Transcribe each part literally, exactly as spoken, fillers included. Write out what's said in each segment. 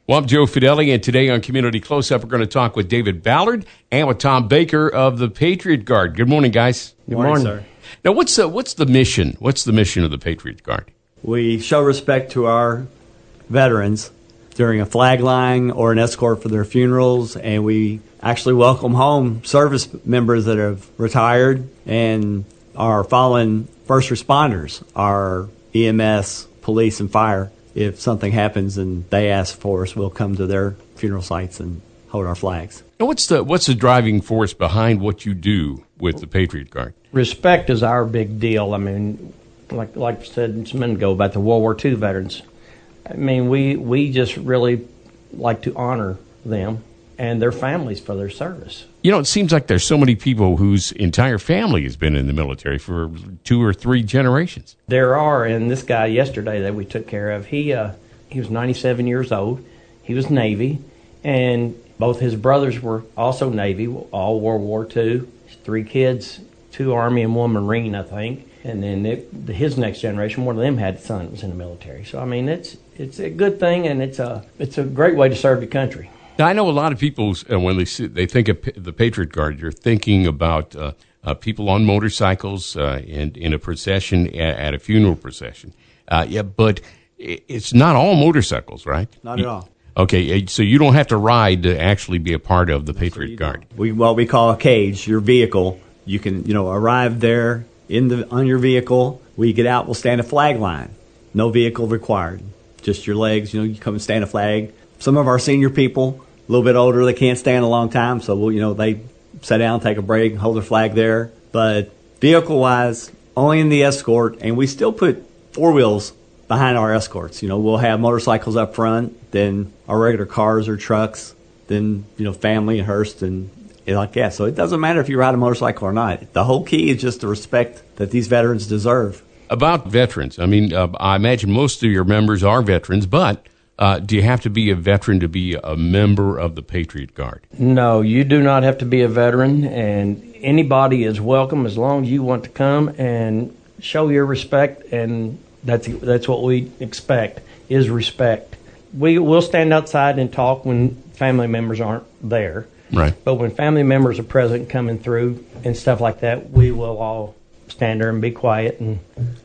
Well, I'm Joe Fideli, and today on Community Close-Up, we're going to talk with David Ballard and with Tom Baker of the Patriot Guard. Good morning, guys. Good morning, morning. sir. Now, what's the, what's the mission? What's the mission of the Patriot Guard? We show respect to our veterans during a flag line or an escort for their funerals, and we actually welcome home service members that have retired and our fallen first responders, our E M S, police, and fire. If something happens and they ask for us, we'll come to their funeral sites and hold our flags. Now, what's the what's the driving force behind what you do with the Patriot Guard? Respect is our big deal. I mean, like like I said a minute ago about the World War Two veterans. I mean, we we just really like to honor them and their families for their service. You know, it seems like there's so many people whose entire family has been in the military for two or three generations. There are, and this guy yesterday that we took care of, he uh, he was ninety-seven years old. He was Navy, and both his brothers were also Navy, all World War Two. Three kids, two Army and one Marine, I think. And then it, his next generation, one of them had a son that was in the military. So I mean, it's it's a good thing, and it's a it's a great way to serve your country. Now, I know a lot of people, uh, when they see, they think of P- the Patriot Guard, you're thinking about uh, uh, people on motorcycles uh, in, in a procession, at, at a funeral procession. Uh, yeah, but it's not all motorcycles, right? Not at all. Okay, so you don't have to ride to actually be a part of the Patriot Guard. We what we call a cage, your vehicle. You can, you know, arrive there in the on your vehicle. We get out, we'll stand a flag line. No vehicle required. Just your legs, you know, you come and stand a flag. Some of our senior people, a little bit older, they can't stand a long time, so we'll, you know, they sit down, take a break, hold their flag there. But vehicle-wise, only in the escort, and we still put four wheels behind our escorts. You know, we'll have motorcycles up front, then our regular cars or trucks, then, you know, family and hearse and like that. So it doesn't matter if you ride a motorcycle or not. The whole key is just the respect that these veterans deserve. About veterans, I mean, uh, I imagine most of your members are veterans, but Uh, do you have to be a veteran to be a member of the Patriot Guard? No, you do not have to be a veteran, and anybody is welcome as long as you want to come and show your respect, and that's that's what we expect, is respect. We will stand outside and talk when family members aren't there. Right. But when family members are present coming through and stuff like that, we will all stand there and be quiet, and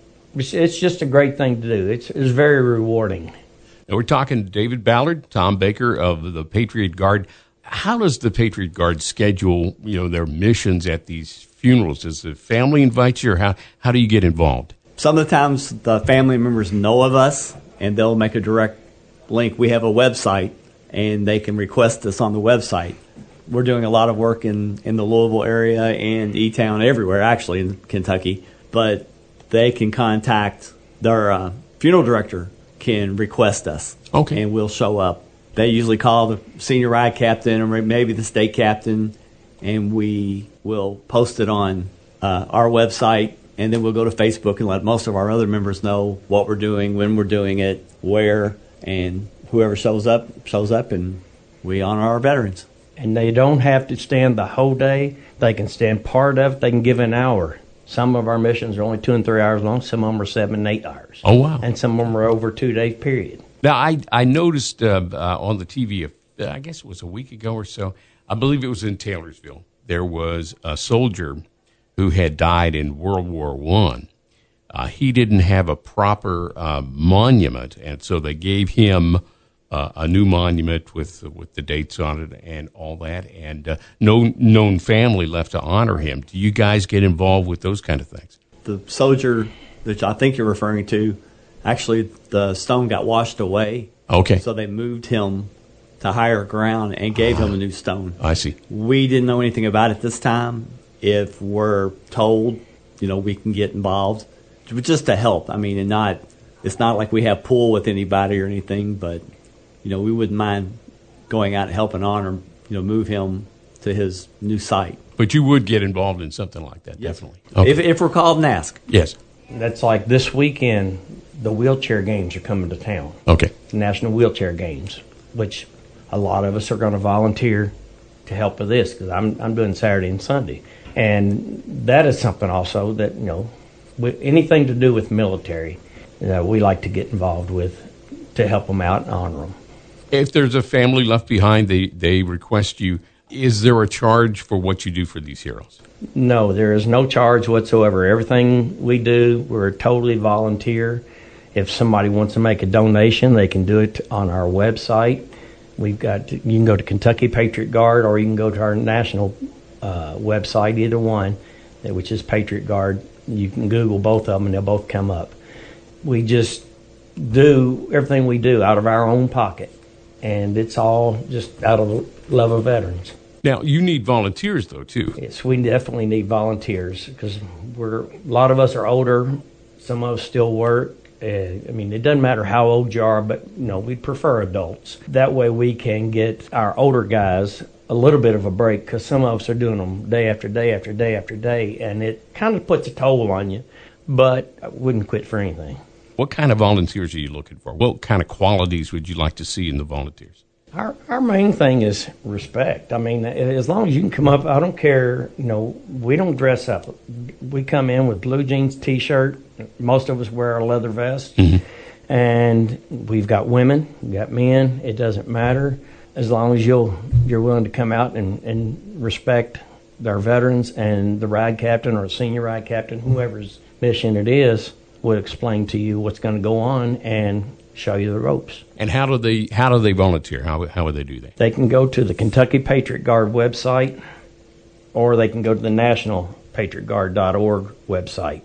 it's just a great thing to do. It's, it's very rewarding. Now, we're talking to David Ballard, Tom Baker of the Patriot Guard. How does the Patriot Guard schedule, you know, their missions at these funerals? Does the family invite you, or how, how do you get involved? Some of the times the family members know of us, and they'll make a direct link. We have a website, and they can request us on the website. We're doing a lot of work in, in the Louisville area and E-Town, everywhere, actually, in Kentucky. But they can contact their uh, funeral director, can request us, okay, and we'll show up. They usually call the senior ride captain or maybe the state captain, and we will post it on uh, our website, and then we'll go to Facebook and let most of our other members know what we're doing, when we're doing it, where, and whoever shows up, shows up, and we honor our veterans. And they don't have to stand the whole day. They can stand part of it. They can give an hour. Some of our missions are only two and three hours long. Some of them are seven and eight hours. Oh, wow. And some of them are over two day period. Now, I, I noticed uh, uh, on the T V, uh, I guess it was a week ago or so, I believe it was in Taylorsville, there was a soldier who had died in World War One. Uh, he didn't have a proper uh, monument, and so they gave him Uh, a new monument with with the dates on it and all that, and uh, no known family left to honor him. Do you guys get involved with those kind of things? The soldier that I think you're referring to, actually the stone got washed away. Okay. So they moved him to higher ground and gave him a new stone. I see. We didn't know anything about it this time. If we're told, you know, we can get involved, just to help. I mean, and not, it's not like we have pull with anybody or anything, but you know, we wouldn't mind going out and helping honor, you know, move him to his new site. But you would get involved in something like that, yes. Definitely. Okay. If, if we're called and asked. Yes. That's like this weekend, the wheelchair games are coming to town. Okay. The National Wheelchair Games, which a lot of us are going to volunteer to help with this, because I'm, I'm doing Saturday and Sunday. And that is something also that, you know, with anything to do with military, you know, we like to get involved with to help them out and honor them. If there's a family left behind, they, they request you. Is there a charge for what you do for these heroes? No, there is no charge whatsoever. Everything we do, we're totally volunteer. If somebody wants to make a donation, they can do it on our website. We've got, you can go to Kentucky Patriot Guard, or you can go to our national uh, website, either one, which is Patriot Guard. You can Google both of them, and they'll both come up. We just do everything we do out of our own pocket, and it's all just out of love of veterans. Now, you need volunteers, though, too. Yes, we definitely need volunteers, because we're a lot of us are older. Some of us still work. Uh, I mean, it doesn't matter how old you are, but, you know, we prefer adults. That way we can get our older guys a little bit of a break, because some of us are doing them day after day after day after day, and it kind of puts a toll on you, but I wouldn't quit for anything. What kind of volunteers are you looking for? What kind of qualities would you like to see in the volunteers? Our our main thing is respect. I mean, as long as you can come up, I don't care, you know, we don't dress up. We come in with blue jeans, T-shirt. Most of us wear our leather vest. Mm-hmm. And we've got women, we've got men. It doesn't matter. As long as you'll, you're willing to come out and, and respect our veterans, and the ride captain or senior ride captain, whoever's mission it is, will explain to you what's going to go on and show you the ropes. And how do they how do they volunteer? How how would they do that? They can go to the Kentucky Patriot Guard website, or they can go to the national patriot guard dot org website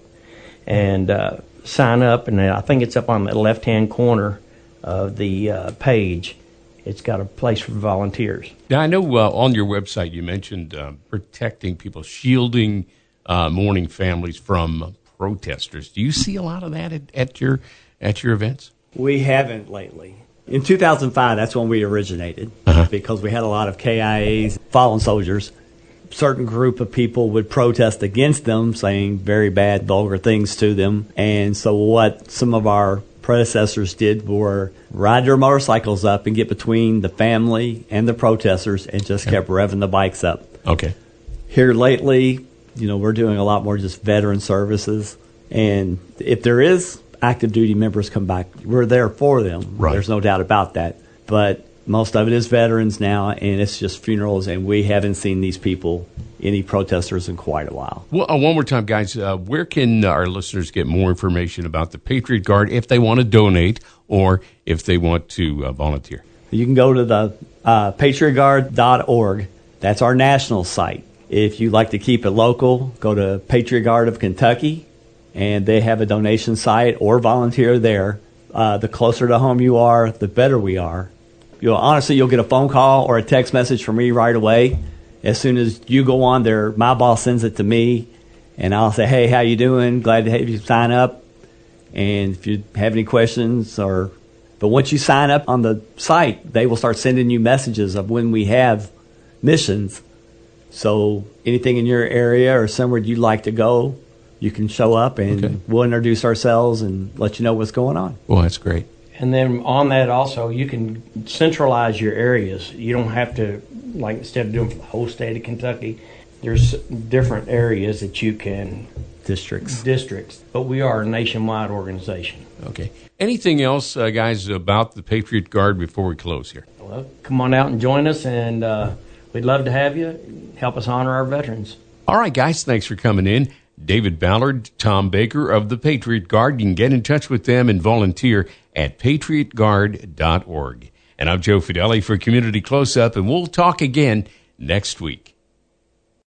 and uh, sign up. And I think it's up on the left-hand corner of the uh, page. It's got a place for volunteers. Now, I know uh, on your website you mentioned uh, protecting people, shielding uh, mourning families from protesters. Do you see a lot of that at, at your at your events? We haven't lately. In two thousand five, that's when we originated, uh-huh. because we had a lot of K I As, fallen soldiers. A certain group of people would protest against them, saying very bad, vulgar things to them. And so what some of our predecessors did were ride their motorcycles up and get between the family and the protesters, and just kept revving the bikes up. Okay. Here lately, you know, we're doing a lot more just veteran services. And if there is active duty members come back, we're there for them. Right. There's no doubt about that. But most of it is veterans now, and it's just funerals, and we haven't seen these people, any protesters, in quite a while. Well, uh, one more time, guys, uh, where can our listeners get more information about the Patriot Guard if they want to donate or if they want to uh, volunteer? You can go to the uh, patriot guard dot org. That's our national site. If you like to keep it local, go to Patriot Guard of Kentucky, and they have a donation site, or volunteer there. Uh, the closer to home you are, the better we are. You'll, honestly, you'll get a phone call or a text message from me right away. As soon as you go on there, my boss sends it to me, and I'll say, hey, how you doing? Glad to have you sign up. And if you have any questions, or but once you sign up on the site, they will start sending you messages of when we have missions. So anything in your area or somewhere you'd like to go, you can show up, and okay. we'll introduce ourselves and let you know what's going on. Well, that's great. And then on that also, you can centralize your areas. You don't have to, like, instead of doing for the whole state of Kentucky, there's different areas that you can... Districts. Districts. But we are a nationwide organization. Okay. Anything else, uh, guys, about the Patriot Guard before we close here? Well, come on out and join us, and uh, we'd love to have you. Help us honor our veterans. All right, guys, thanks for coming in. David Ballard, Tom Baker of the Patriot Guard. You can get in touch with them and volunteer at patriot guard dot org. And I'm Joe Fideli for Community Close-Up, and we'll talk again next week.